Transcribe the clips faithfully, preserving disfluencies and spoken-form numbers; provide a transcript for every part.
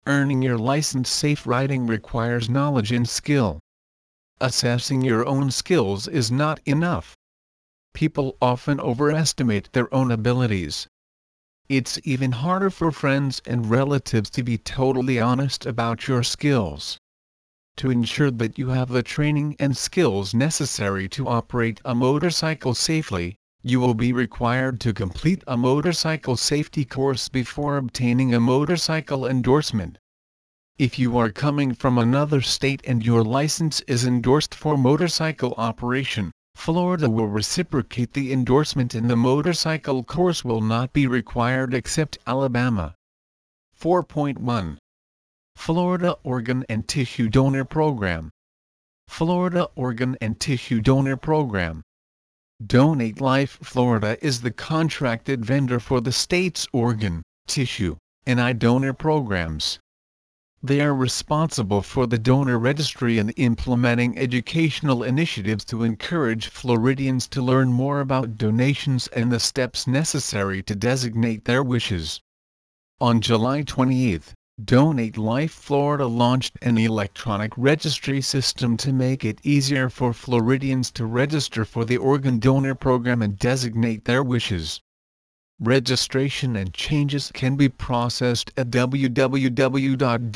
Earning your license safe riding requires knowledge and skill. Assessing your own skills is not enough. People often overestimate their own abilities. It's even harder for friends and relatives to be totally honest about your skills. To ensure that you have the training and skills necessary to operate a motorcycle safely, you will be required to complete a motorcycle safety course before obtaining a motorcycle endorsement. If you are coming from another state and your license is endorsed for motorcycle operation, Florida will reciprocate the endorsement and the motorcycle course will not be required except Alabama. four point one. Florida Organ and Tissue Donor Program. Florida Organ and Tissue Donor Program. Donate Life Florida is the contracted vendor for the state's organ, tissue, and eye donor programs. They are responsible for the donor registry and implementing educational initiatives to encourage Floridians to learn more about donations and the steps necessary to designate their wishes. On July twenty-eighth, Donate Life Florida launched an electronic registry system to make it easier for Floridians to register for the organ donor program and designate their wishes. Registration and changes can be processed at w w w dot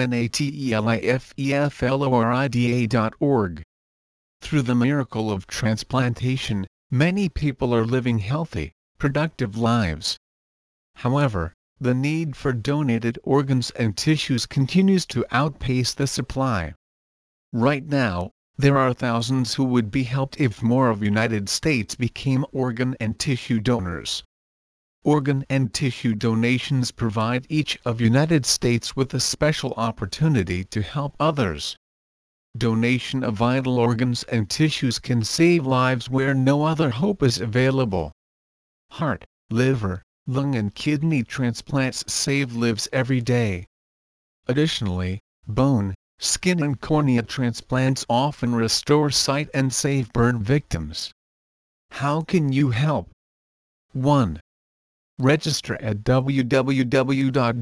donatelifeflorida dot org. Through the miracle of transplantation, many people are living healthy, productive lives. However, the need for donated organs and tissues continues to outpace the supply. Right now, there are thousands who would be helped if more of United States became organ and tissue donors. Organ and tissue donations provide each of United States with a special opportunity to help others. Donation of vital organs and tissues can save lives where no other hope is available. Heart, liver, lung and kidney transplants save lives every day. Additionally, bone, skin and cornea transplants often restore sight and save burn victims. How can you help? one. Register at w w w dot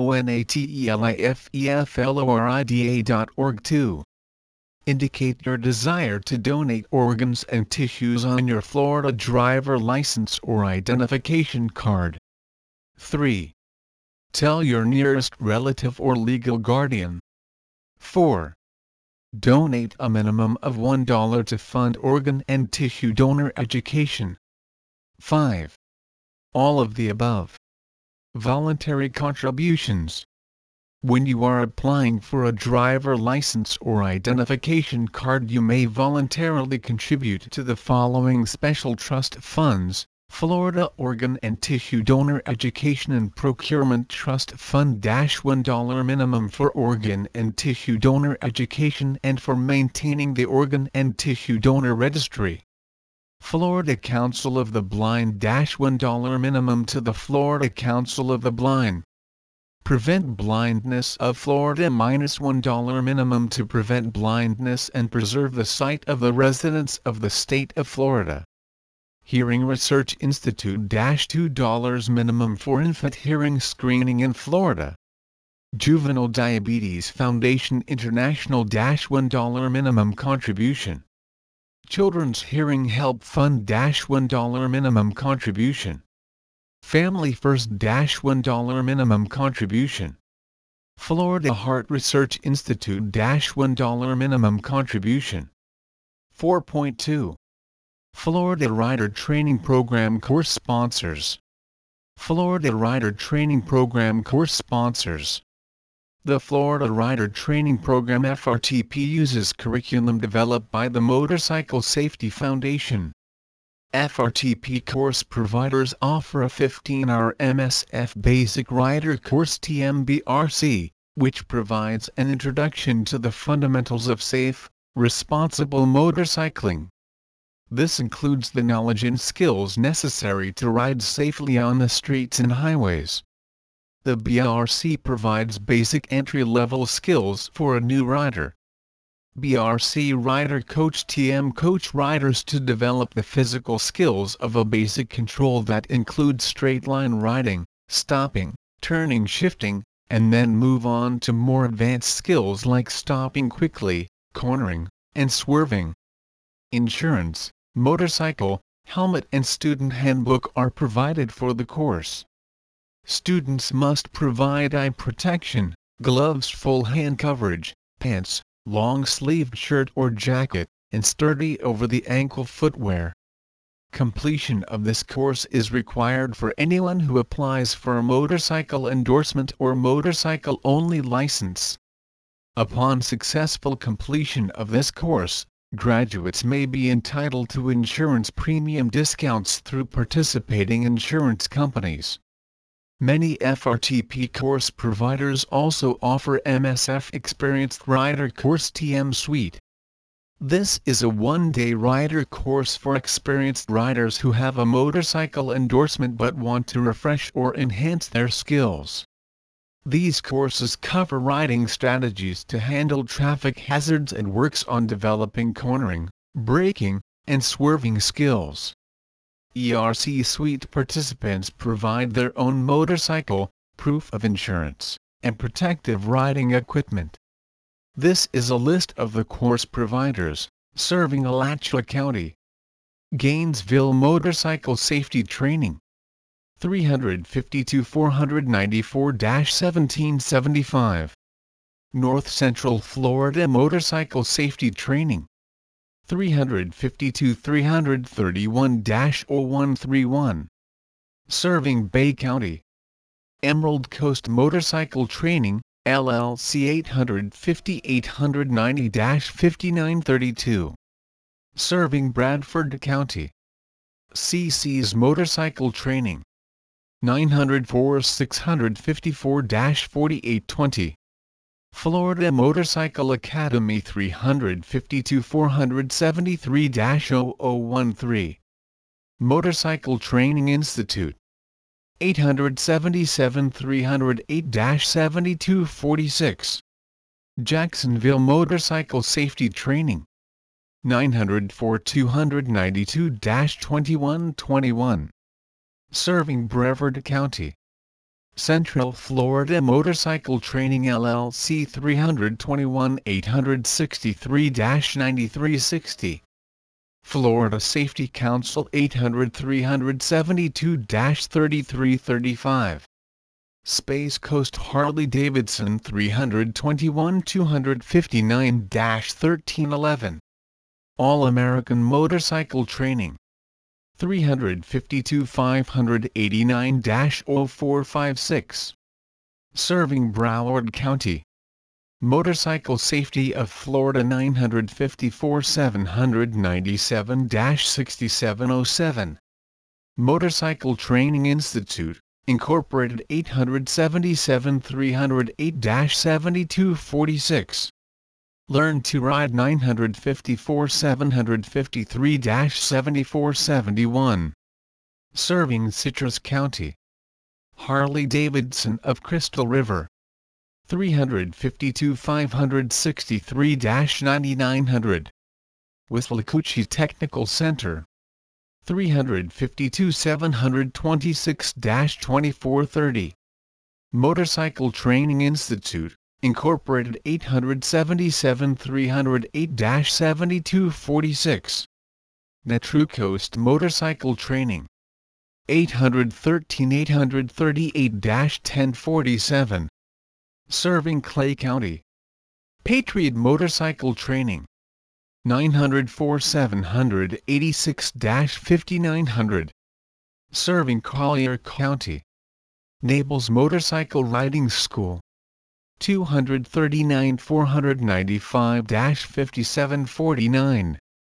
donatelifeflorida dot org. two. Indicate your desire to donate organs and tissues on your Florida driver license or identification card. three. Tell your nearest relative or legal guardian. four. Donate a minimum of one dollar to fund organ and tissue donor education. five. All of the above. Voluntary contributions. When you are applying for a driver license or identification card, you may voluntarily contribute to the following special trust funds: Florida Organ and Tissue Donor Education and Procurement Trust Fund. one dollar minimum for organ and tissue donor education and for maintaining the organ and tissue donor registry. Florida Council of the Blind. one dollar minimum to the Florida Council of the Blind. Prevent Blindness of Florida. one dollar minimum to prevent blindness and preserve the sight of the residents of the state of Florida. Hearing Research Institute. two dollars minimum for infant hearing screening in Florida. Juvenile Diabetes Foundation International. one dollar minimum contribution. Children's Hearing Help Fund. one dollar minimum contribution. Family First. one dollar minimum contribution. Florida Heart Research Institute. one dollar minimum contribution. four point two. Florida Rider Training Program course sponsors. Florida Rider Training Program course sponsors. The Florida Rider Training Program F R T P uses curriculum developed by the Motorcycle Safety Foundation. F R T P course providers offer a fifteen hour M S F Basic Rider Course T M B R C, which provides an introduction to the fundamentals of safe, responsible motorcycling. This includes the knowledge and skills necessary to ride safely on the streets and highways. The B R C provides basic entry-level skills for a new rider. B R C Rider Coach T M coach riders to develop the physical skills of a basic control that includes straight-line riding, stopping, turning, shifting, and then move on to more advanced skills like stopping quickly, cornering, and swerving. Insurance, motorcycle, helmet and student handbook are provided for the course. Students must provide eye protection, gloves, full hand coverage, pants, long-sleeved shirt or jacket, and sturdy over-the-ankle footwear. Completion of this course is required for anyone who applies for a motorcycle endorsement or motorcycle-only license. Upon successful completion of this course, graduates may be entitled to insurance premium discounts through participating insurance companies. Many F R T P course providers also offer M S F Experienced Rider Course T M Suite. This is a one-day rider course for experienced riders who have a motorcycle endorsement but want to refresh or enhance their skills. These courses cover riding strategies to handle traffic hazards and works on developing cornering, braking, and swerving skills. E R C Suite participants provide their own motorcycle, proof of insurance, and protective riding equipment. This is a list of the course providers, serving Alachua County. Gainesville Motorcycle Safety Training. three fifty-two four ninety-four dash seventeen seventy-five. North Central Florida Motorcycle Safety Training. three fifty-two three thirty-one dash oh one thirty-one. Serving Bay County. Emerald Coast Motorcycle Training, L L C eight fifty eight ninety dash fifty-nine thirty-two. Serving Bradford County. C C's Motorcycle Training. nine oh four six fifty-four dash forty-eight twenty. Florida Motorcycle Academy three fifty-two four seventy-three dash oh oh thirteen. Motorcycle Training Institute. eight seventy-seven three oh eight dash seventy-two forty-six. Jacksonville Motorcycle Safety Training. nine oh four two ninety-two dash twenty-one twenty-one. Serving Brevard County. Central Florida Motorcycle Training L L C three twenty-one eight sixty-three dash ninety-three sixty. Florida Safety Council eight hundred three seventy-two dash thirty-three thirty-five. Space Coast Harley-Davidson three twenty-one two fifty-nine dash thirteen eleven. All-American Motorcycle Training. three fifty-two five eighty-nine dash oh four fifty-six. Serving Broward County. Motorcycle Safety of Florida nine fifty-four seven ninety-seven dash sixty-seven oh seven. Motorcycle Training Institute, Incorporated eight seventy-seven three oh eight dash seventy-two forty-six. Learn to Ride nine fifty-four seven fifty-three dash seventy-four seventy-one. Serving Citrus County. Harley-Davidson of Crystal River. three fifty-two five sixty-three dash ninety-nine hundred. Withlacoochee Technical Center. three fifty-two seven twenty-six dash twenty-four thirty. Motorcycle Training Institute, Incorporated eight seventy-seven three oh eight dash seventy-two forty-six. Netru Coast Motorcycle Training. eight thirteen eight thirty-eight dash ten forty-seven. Serving Clay County. Patriot Motorcycle Training. nine oh four seven eighty-six dash fifty-nine hundred. Serving Collier County. Naples Motorcycle Riding School. two thirty-nine four ninety-five dash fifty-seven forty-nine.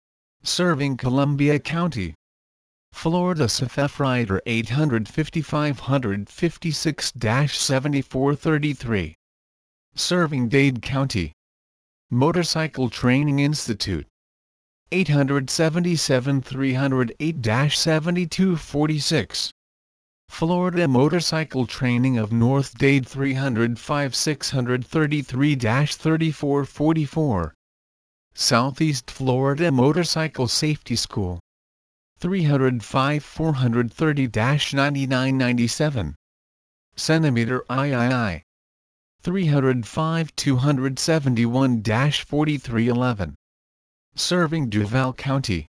Serving Columbia County. Florida S F F Rider eight fifty-five fifty-six dash seventy-four thirty-three. Serving Dade County. Motorcycle Training Institute. eight seventy-seven three oh eight dash seventy-two forty-six. Florida Motorcycle Training of North Dade three oh five six thirty-three dash thirty-four forty-four. Southeast Florida Motorcycle Safety School. three oh five four thirty dash ninety-nine ninety-seven. Centimeter three. three oh five two seven one forty-three eleven. Serving Duval County.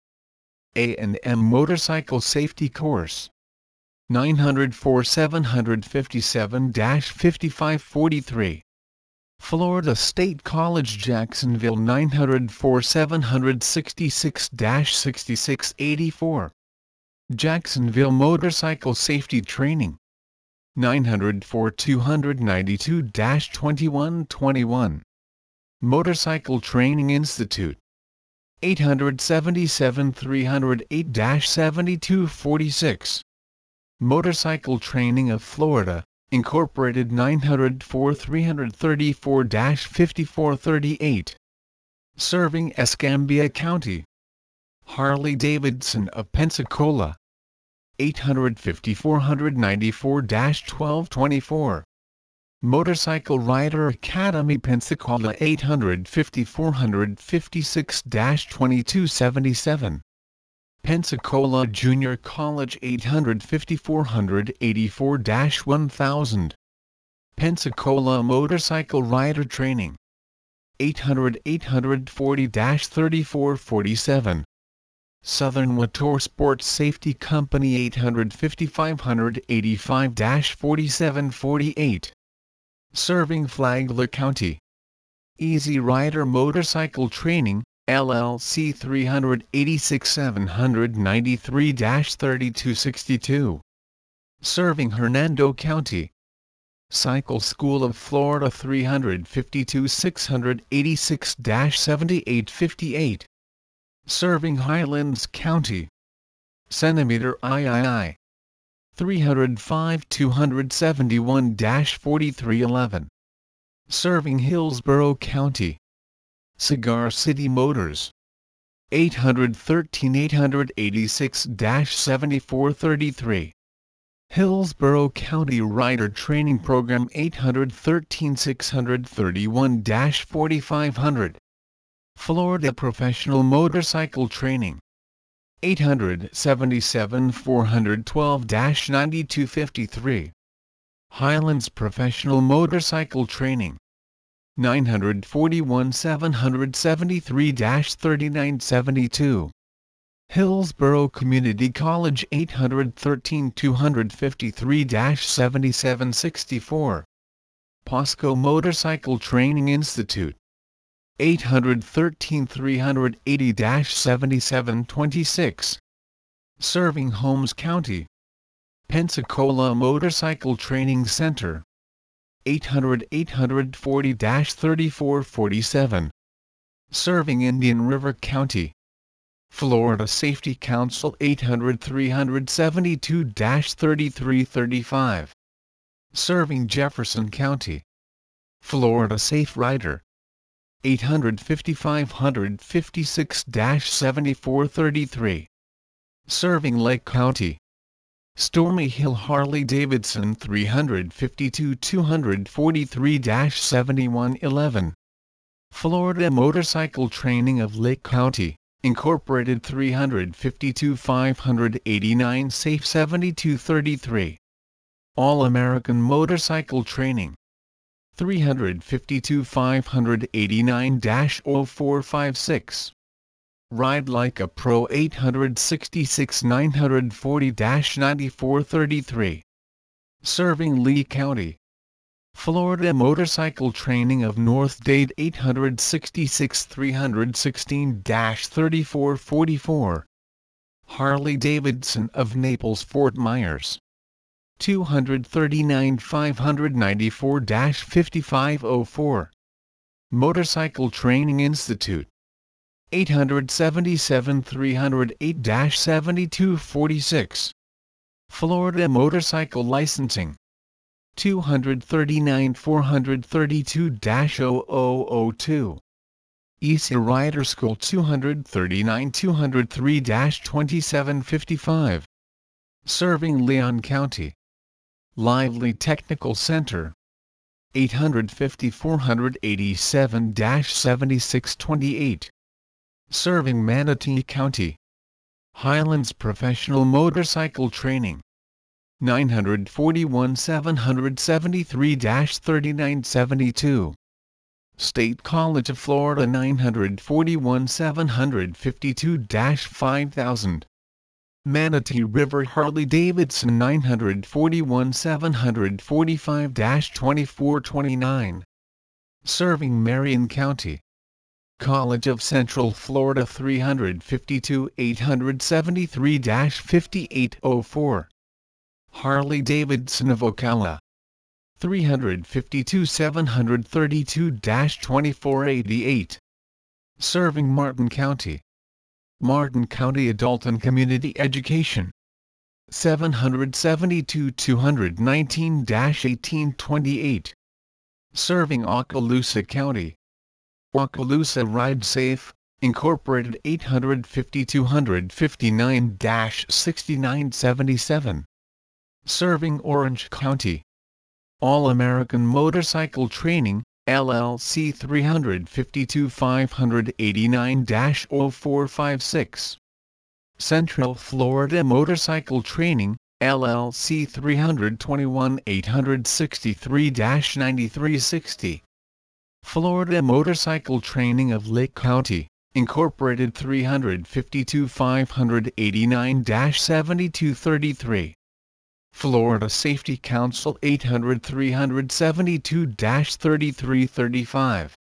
A and M Motorcycle Safety Course. nine oh four seven fifty-seven fifty-five forty-three. Florida State College Jacksonville nine oh four seven sixty-six sixty-six eighty-four. Jacksonville Motorcycle Safety Training. nine oh four two ninety-two twenty-one twenty-one. Motorcycle Training Institute. eight seventy-seven three oh eight seventy-two forty-six. Motorcycle Training of Florida, Incorporated nine oh four three thirty-four fifty-four thirty-eight. Serving Escambia County. Harley-Davidson of Pensacola. eight fifty-four ninety-four twelve twenty-four. Motorcycle Rider Academy Pensacola eight fifty-four fifty-six twenty-two seventy-seven. Pensacola Junior College eight fifty-four eighty-four one thousand. Pensacola Motorcycle Rider Training. eight hundred eight forty thirty-four forty-seven. Southern Motorsport Safety Company eight fifty-five eighty-five forty-seven forty-eight. Serving Flagler County. Easy Rider Motorcycle Training, L L C three eighty-six seven ninety-three thirty-two sixty-two. Serving Hernando County. Cycle School of Florida three fifty-two six eighty-six seventy-eight fifty-eight. Serving Highlands County. Centimeter three three oh five two seventy-one forty-three eleven. Serving Hillsborough County. Cigar City Motors. eight thirteen eight eighty-six seventy-four thirty-three. Hillsborough County Rider Training Program eight thirteen six thirty-one forty-five hundred. Florida Professional Motorcycle Training. eight seventy-seven four twelve ninety-two fifty-three. Highlands Professional Motorcycle Training. nine forty-one seven seventy-three thirty-nine seventy-two. Hillsborough Community College eight thirteen two fifty-three seventy-seven sixty-four. POSCO Motorcycle Training Institute. eight thirteen three eighty seventy-seven twenty-six. Serving Holmes County. Pensacola Motorcycle Training Center. eight hundred eight forty thirty-four forty-seven. Serving Indian River County. Florida Safety Council eight hundred three seventy-two thirty-three thirty-five. Serving Jefferson County. Florida Safe Rider. eight fifty-five fifty-six seventy-four thirty-three. Serving Lake County. Stormy Hill Harley-Davidson three fifty-two two forty-three seventy-one eleven. Florida Motorcycle Training of Lake County, Incorporated three fifty-two five eighty-nine Safe seventy-two thirty-three. All-American Motorcycle Training. three fifty-two five eighty-nine oh four fifty-six. Ride Like a Pro eight sixty-six nine forty ninety-four thirty-three. Serving Lee County. Florida Motorcycle Training of North Dade eight sixty-six three sixteen thirty-four forty-four. Harley-Davidson of Naples Fort Myers. two thirty-nine five ninety-four fifty-five oh four. Motorcycle Training Institute. eight seventy-seven three oh eight seventy-two forty-six. Florida Motorcycle Licensing. two thirty-nine four thirty-two oh oh oh two. Easy Rider School two thirty-nine two oh three twenty-seven fifty-five. Serving Leon County. Lively Technical Center. eight fifty-four eighty-seven seventy-six twenty-eight. Serving Manatee County. Highlands Professional Motorcycle Training. nine forty-one seven seventy-three thirty-nine seventy-two. State College of Florida nine forty-one seven fifty-two five thousand. Manatee River Harley-Davidson nine forty-one seven forty-five twenty-four twenty-nine. Serving Marion County. College of Central Florida three fifty-two eight seventy-three fifty-eight oh four. Harley-Davidson of Ocala. three fifty-two seven thirty-two twenty-four eighty-eight. Serving Martin County. Martin County Adult and Community Education. seven seventy-two two nineteen eighteen twenty-eight. Serving Okaloosa County. Okaloosa Ride Safe, Incorporated eight fifty two fifty-nine sixty-nine seventy-seven. Serving Orange County. All-American Motorcycle Training, L L C three fifty-two five eighty-nine oh four fifty-six. Central Florida Motorcycle Training, L L C three twenty-one eight sixty-three ninety-three sixty. Florida Motorcycle Training of Lake County, Incorporated three fifty-two five eighty-nine seventy-two thirty-three. Florida Safety Council eight hundred three seventy-two thirty-three thirty-five.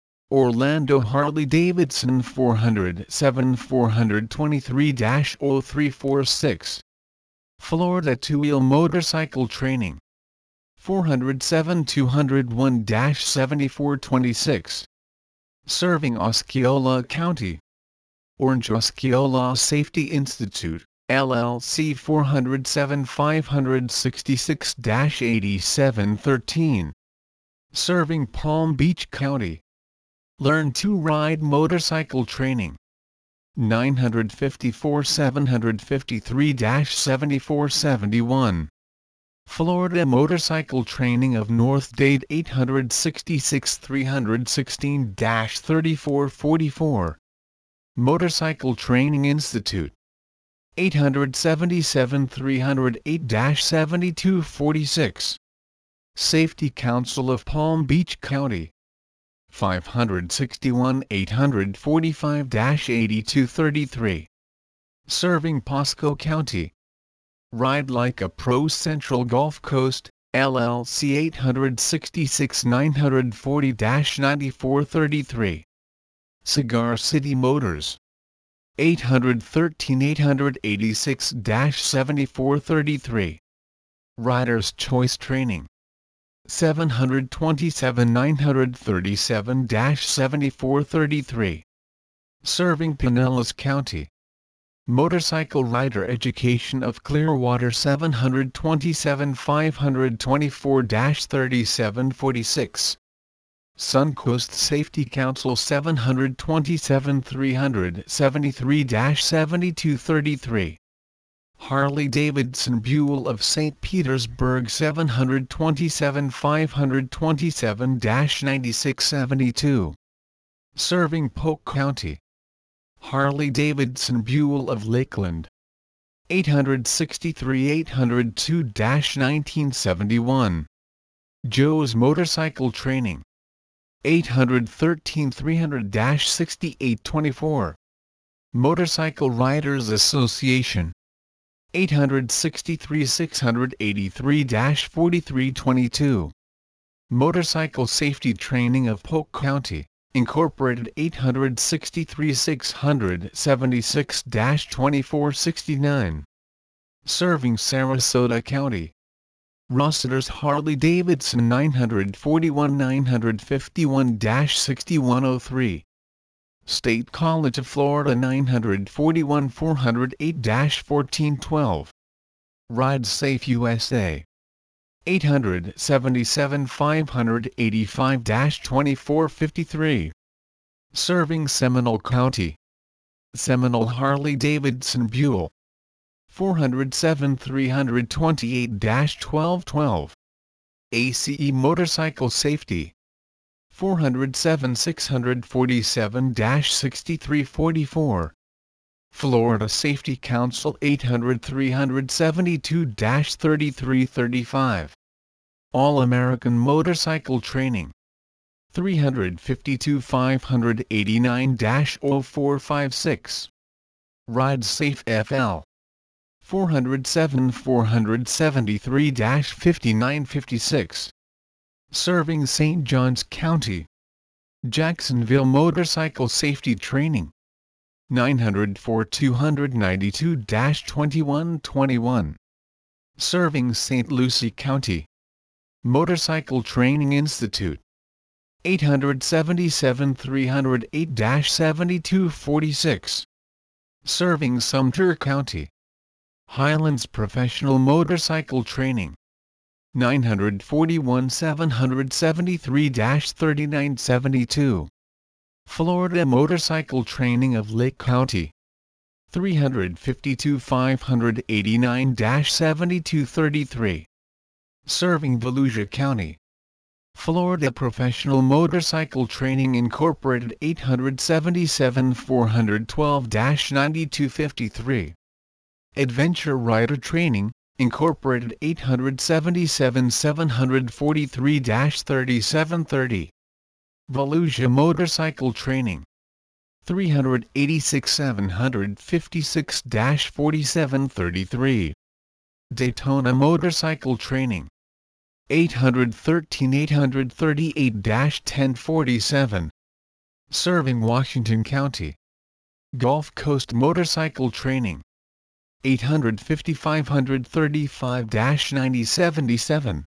Orlando Harley-Davidson four oh seven four twenty-three oh three forty-six. Florida Two-Wheel Motorcycle Training. four oh seven two oh one seventy-four twenty-six. Serving Osceola County. Orange Osceola Safety Institute, L L C four oh seven five sixty-six eighty-seven thirteen. Serving Palm Beach County. Learn to Ride Motorcycle Training. nine fifty-four seven fifty-three seventy-four seventy-one. Florida Motorcycle Training of North Dade eight sixty-six three sixteen thirty-four forty-four. Motorcycle Training Institute. eight seventy-seven three oh eight seventy-two forty-six. Safety Council of Palm Beach County. five sixty-one eight forty-five eighty-two thirty-three. Serving Pasco County. Ride Like a Pro Central Gulf Coast, L L C eight sixty-six nine forty ninety-four thirty-three. Cigar City Motors. eight thirteen eight eighty-six seventy-four thirty-three. Rider's Choice Training. seven twenty-seven nine thirty-seven seventy-four thirty-three. Serving Pinellas County. Motorcycle Rider Education of Clearwater seven twenty-seven five twenty-four thirty-seven forty-six. Suncoast Safety Council seven twenty-seven three seventy-three seventy-two thirty-three. Harley-Davidson Buell of Saint Petersburg seven twenty-seven five twenty-seven ninety-six seventy-two. Serving Polk County. Harley-Davidson Buell of Lakeland. eight sixty-three eight oh two nineteen seventy-one. Joe's Motorcycle Training. eight thirteen three hundred sixty-eight twenty-four. Motorcycle Riders Association. eight sixty-three six eighty-three forty-three twenty-two. Motorcycle Safety Training of Polk County, Incorporated eight sixty-three six seventy-six twenty-four sixty-nine. Serving Sarasota County. Rossiter's Harley-Davidson nine forty-one nine fifty-one sixty-one oh three. State College of Florida nine forty-one four oh eight fourteen twelve. Ride Safe U S A. eight seventy-seven five eighty-five twenty-four fifty-three. Serving Seminole County. Seminole Harley-Davidson Buell. four oh seven three twenty-eight twelve twelve. A C E Motorcycle Safety. four oh seven six forty-seven sixty-three forty-four. Florida Safety Council eight hundred three seventy-two dash thirty-three thirty-five. All-American Motorcycle Training three hundred fifty-two five eighty-nine dash oh four five six. Ride Safe F L four oh seven four seventy-three dash fifty-nine fifty-six. Serving Saint Johns County. Jacksonville Motorcycle Safety Training nine oh four two ninety-two dash twenty-one twenty-one. Serving Saint Lucie County. Motorcycle Training Institute eight seventy-seven three oh eight dash seventy-two forty-six. Serving Sumter County. Highlands Professional Motorcycle Training nine forty-one seven seventy-three dash thirty-nine seventy-two. Florida Motorcycle Training of Lake County three fifty-two five eighty-nine dash seventy-two thirty-three. Serving Volusia County. Florida Professional Motorcycle Training Incorporated eight seventy-seven four twelve dash ninety-two fifty-three. Adventure Rider Training Incorporated eight seventy-seven seven forty-three dash thirty-seven thirty. Volusia Motorcycle Training three eighty-six seven fifty-six dash forty-seven thirty-three. Daytona Motorcycle Training eight thirteen eight thirty-eight dash ten forty-seven. Serving Washington County. Gulf Coast Motorcycle Training eight fifty-five thirty-five dash ninety seventy-seven.